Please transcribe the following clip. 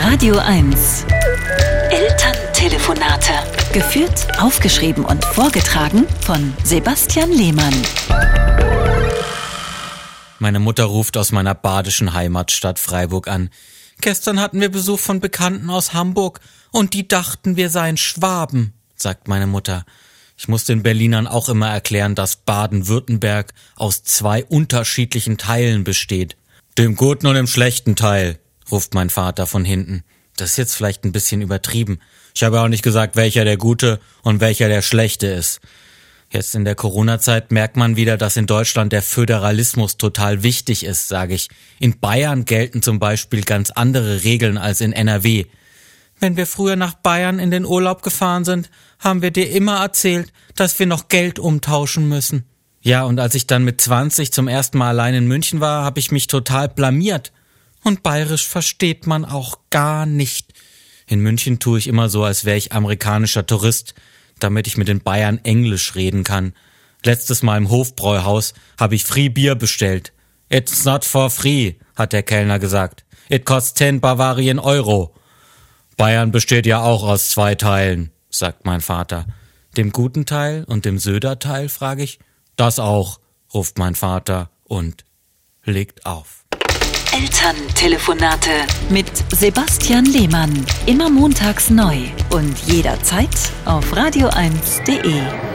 Radio 1. Elterntelefonate. Geführt, aufgeschrieben und vorgetragen von Sebastian Lehmann. Meine Mutter ruft aus meiner badischen Heimatstadt Freiburg an. Gestern hatten wir Besuch von Bekannten aus Hamburg und die dachten, wir seien Schwaben, sagt meine Mutter. Ich muss den Berlinern auch immer erklären, dass Baden-Württemberg aus 2 unterschiedlichen Teilen besteht. Dem guten und dem schlechten Teil, ruft mein Vater von hinten. Das ist jetzt vielleicht ein bisschen übertrieben. Ich habe auch nicht gesagt, welcher der gute und welcher der schlechte ist. Jetzt in der Corona-Zeit merkt man wieder, dass in Deutschland der Föderalismus total wichtig ist, sage ich. In Bayern gelten zum Beispiel ganz andere Regeln als in NRW. Wenn wir früher nach Bayern in den Urlaub gefahren sind, haben wir dir immer erzählt, dass wir noch Geld umtauschen müssen. Ja, und als ich dann mit 20 zum ersten Mal allein in München war, habe ich mich total blamiert. Und Bayerisch versteht man auch gar nicht. In München tue ich immer so, als wäre ich amerikanischer Tourist, damit ich mit den Bayern Englisch reden kann. Letztes Mal im Hofbräuhaus habe ich Free Bier bestellt. It's not for free, hat der Kellner gesagt. It costs 10 Bavarian Euro. Bayern besteht ja auch aus 2 Teilen, sagt mein Vater. Dem guten Teil und dem Söder-Teil, frage ich. Das auch, ruft mein Vater und legt auf. Elterntelefonate mit Sebastian Lehmann. Immer montags neu und jederzeit auf radio1.de.